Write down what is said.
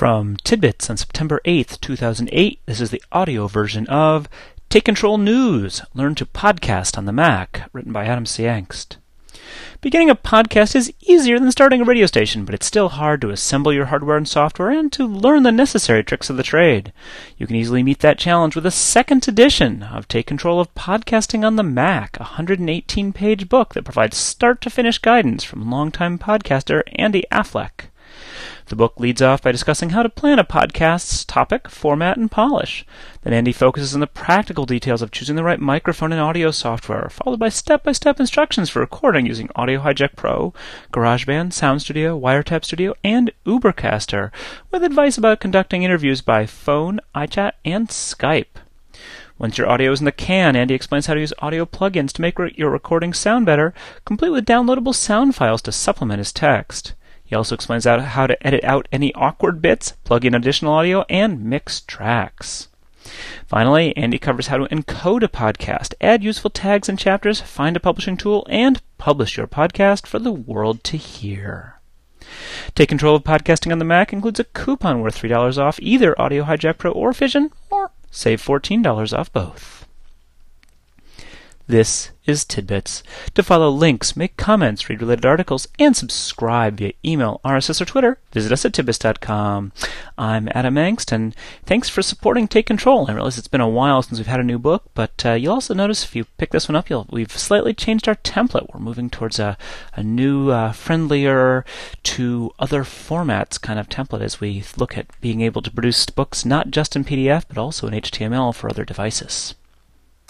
From Tidbits on September 8th, 2008, this is the audio version of Take Control News, Learn to Podcast on the Mac, written by Adam C. Engst. Beginning a podcast is easier than starting a radio station, but it's still hard to assemble your hardware and software and to learn the necessary tricks of the trade. You can easily meet that challenge with a second edition of Take Control of Podcasting on the Mac, a 118-page book that provides start-to-finish guidance from longtime podcaster Andy Affleck. The book leads off by discussing how to plan a podcast's topic, format, and polish. Then Andy focuses on the practical details of choosing the right microphone and audio software, followed by step-by-step instructions for recording using Audio Hijack Pro, GarageBand, Sound Studio, Wiretap Studio, and Ubercaster, with advice about conducting interviews by phone, iChat, and Skype. Once your audio is in the can, Andy explains how to use audio plugins to make your recordings sound better, complete with downloadable sound files to supplement his text. He also explains how to edit out any awkward bits, plug in additional audio, and mix tracks. Finally, Andy covers how to encode a podcast, add useful tags and chapters, find a publishing tool, and publish your podcast for the world to hear. Take Control of Podcasting on the Mac includes a coupon worth $3 off either Audio Hijack Pro or Fission, or save $14 off both. This is Tidbits. To follow links, make comments, read related articles, and subscribe via email, RSS, or Twitter, visit us at tidbits.com. I'm Adam Engst, and thanks for supporting Take Control. I realize it's been a while since we've had a new book, but you'll also notice if you pick this one up, we've slightly changed our template. We're moving towards a new, friendlier to other formats kind of template as we look at being able to produce books not just in PDF, but also in HTML for other devices.